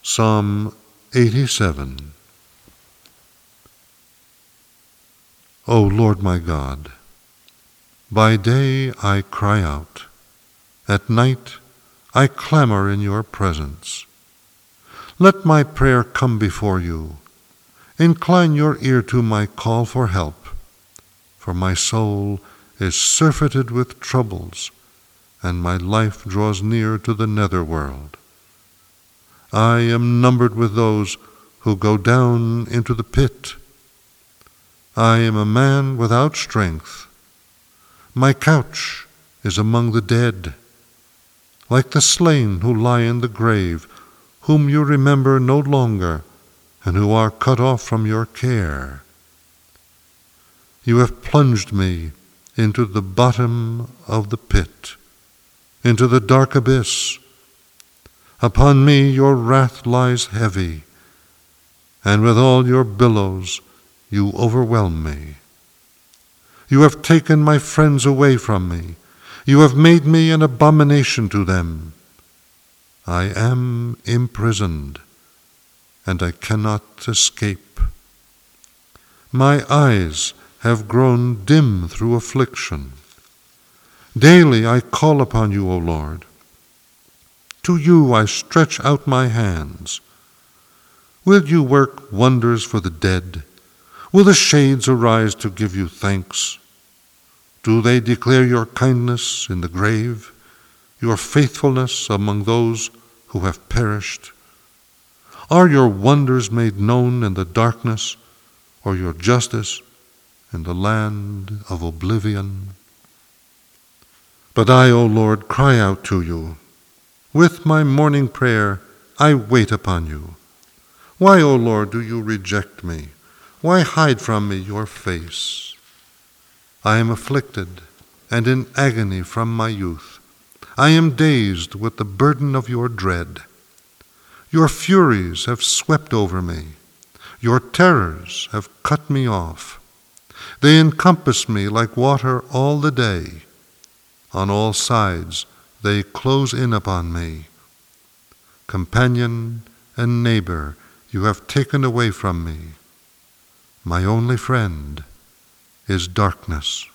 Psalm 87. O Lord my God, by day I cry out, at night I clamor in your presence. Let my prayer come before you. Incline your ear to my call for help, for my soul is surfeited with troubles, and my life draws near to the netherworld. I am numbered with those who go down into the pit. I am a man without strength. My couch is among the dead, like the slain who lie in the grave, whom you remember no longer, and who are cut off from your care. You have plunged me into the bottom of the pit, into the dark abyss. Upon me your wrath lies heavy, and with all your billows you overwhelm me. You have taken my friends away from me. You have made me an abomination to them. I am imprisoned, and I cannot escape. My eyes have grown dim through affliction. Daily I call upon you, O Lord. To you I stretch out my hands. Will you work wonders for the dead? Will the shades arise to give you thanks? Do they declare your kindness in the grave, your faithfulness among those who have perished? Are your wonders made known in the darkness, or your justice in the land of oblivion? But I, O Lord, cry out to you. With my morning prayer I wait upon you. Why, O Lord, do you reject me? Why hide from me your face? I am afflicted and in agony from my youth. I am dazed with the burden of your dread. Your furies have swept over me. Your terrors have cut me off. They encompass me like water all the day. On all sides they close in upon me. Companion and neighbor you have taken away from me. My only friend is darkness.